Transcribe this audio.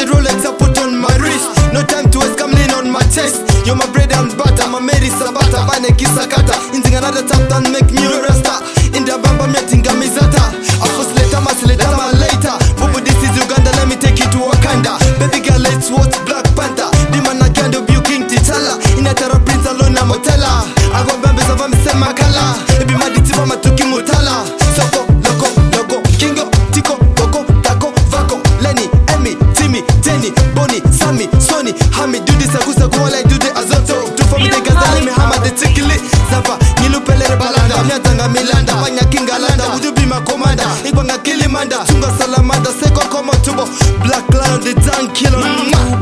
the Rolex I put on my wrist. No time to waste, come lean on my chest. You're my bread and butter, my Mary Sabata, Bane Kisakata. Inzing another tap down, make me a rasta. In the bamba metinga mizata. I first later, my later. Bubu, this is Uganda, let me take you to Wakanda. Baby girl, let's watch Black Panther. The man I can't do King T'Challa. In a terror prince alone, I'm Motella. I go bambes of me say Makala. Baby, my ditiva, my tuki Mutala. Soko, loco, Kingo, Tico, Coco, Taco, Vaco, Lenny, Emmy, Timmy, Jenny, Bonnie, Sammy, Sonny, Hammy. Do this, I go while I do the Azoto. Do for me the gas, let me hammer the tickle. Zava, Nilu Pele Balanda, Nyatanga Milanda, Banya Kingalanda. Would you be my commander? Ibanga Kilimanda, Tunga Salamanda, Seko Komo Tubo, Black Lion, the tank killer.